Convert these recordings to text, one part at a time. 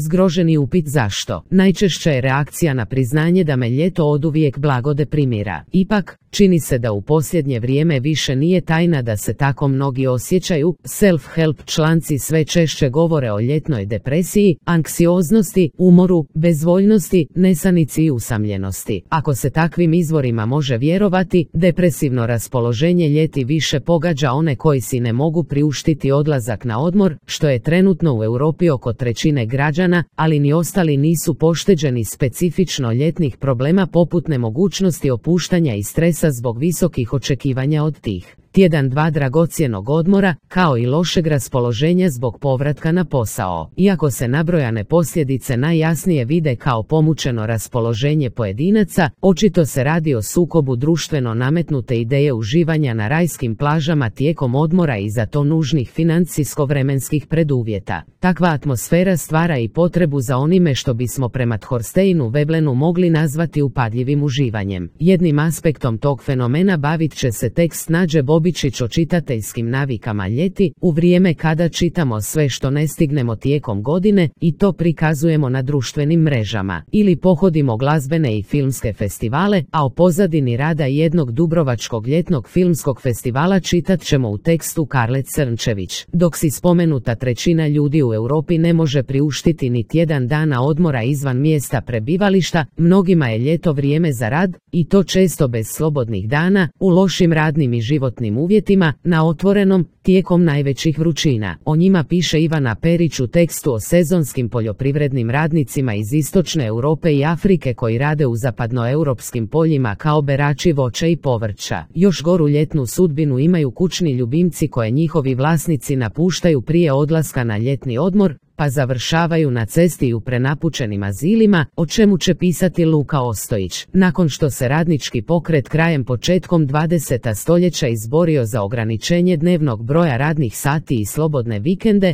zgroženi upit zašto. Najčešća je reakcija na priznanje da me ljeto oduvijek blago deprimira. Ipak, čini se da u posljednje vrijeme više nije tajna da se tako mnogi osjećaju. Self-help članci sve češće govore o ljetnoj depresiji, anksioznosti, umoru, bezvoljnosti, nesanici i usamljenosti. Ako se takvim izvorima može vjerovati, depresivno raspoloženje ljeti više pogađa one koji si ne mogu priuštiti odlazak na odmor, što je trenutno u Europi oko trećine građana, ali ni ostali nisu pošteđeni specifično ljetnih problema poput nemogućnosti opuštanja i stresa zbog visokih očekivanja od tih tjedan dva dragocjenog odmora, kao i lošeg raspoloženja zbog povratka na posao. Iako se nabrojane posljedice najjasnije vide kao pomučeno raspoloženje pojedinaca, očito se radi o sukobu društveno nametnute ideje uživanja na rajskim plažama tijekom odmora i za to nužnih financijsko-vremenskih preduvjeta. Takva atmosfera stvara i potrebu za onime što bismo prema Thorsteinu Veblenu mogli nazvati upadljivim uživanjem. Jednim aspektom tog fenomena bavit će se tekst Nađe Bobičić o čitateljskim navikama ljeti, u vrijeme kada čitamo sve što ne stignemo tijekom godine i to prikazujemo na društvenim mrežama, ili pohodimo glazbene i filmske festivale, a o pozadini rada jednog dubrovačkog ljetnog filmskog festivala čitat ćemo u tekstu Karle Crnčević. Dok si spomenuta trećina ljudi u Europi ne može priuštiti ni tjedan dana odmora izvan mjesta prebivališta, mnogima je ljeto vrijeme za rad, i to često bez slobodnih dana, u lošim radnim i životnim uvjetima, na otvorenom, tijekom najvećih vrućina. O njima piše Ivana Perić u tekstu o sezonskim poljoprivrednim radnicima iz istočne Europe i Afrike koji rade u zapadnoeuropskim poljima kao berači voća i povrća. Još goru ljetnu sudbinu imaju kućni ljubimci koje njihovi vlasnici napuštaju prije odlaska na ljetni odmor, pa završavaju na cesti i u prenapučenim azilima, o čemu će pisati Luka Ostojić. Nakon što se radnički pokret krajem početkom 20. stoljeća izborio za ograničenje dnevnog broja radnih sati i slobodne vikende,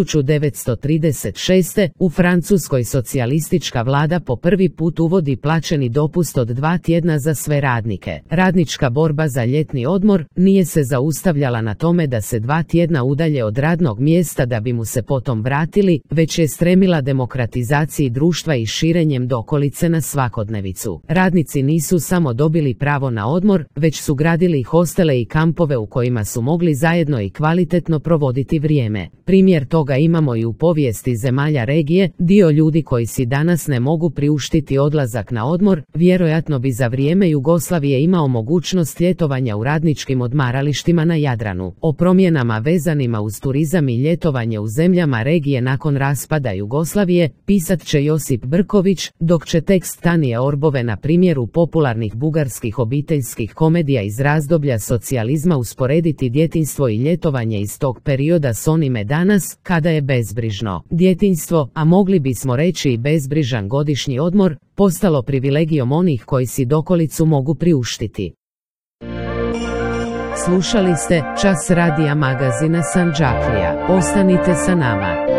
1936. u Francuskoj socijalistička vlada po prvi put uvodi plaćeni dopust od 2 tjedna za sve radnike. Radnička borba za ljetni odmor nije se zaustavljala na tome da se 2 tjedna udalje od radnog mjesta da bi mu se potom vratili, već je stremila demokratizaciji društva i širenjem dokolice na svakodnevicu. Radnici nisu samo dobili pravo na odmor, već su gradili hostele i kampove u kojima su mogli zajedno i kvalitetno provoditi vrijeme. Primjer toga imamo i u povijesti zemalja regije. Dio ljudi koji si danas ne mogu priuštiti odlazak na odmor, vjerojatno bi za vrijeme Jugoslavije imao mogućnost ljetovanja u radničkim odmaralištima na Jadranu. O promjenama vezanima uz turizam i ljetovanje u zemljama regije nakon raspada Jugoslavije pisat će Josip Brković, dok će tekst Tanije Orbove na primjeru popularnih bugarskih obiteljskih komedija iz razdoblja socijalizma usporediti djetinjstvo i ljetovanje iz tog perioda s onime danas, kada je bezbrižno djetinjstvo, a mogli bismo reći i bezbrižan godišnji odmor, postalo privilegijom onih koji si dokolicu mogu priuštiti. Slušali ste Čas radija magazina Sandžaklija. Ostanite sa nama.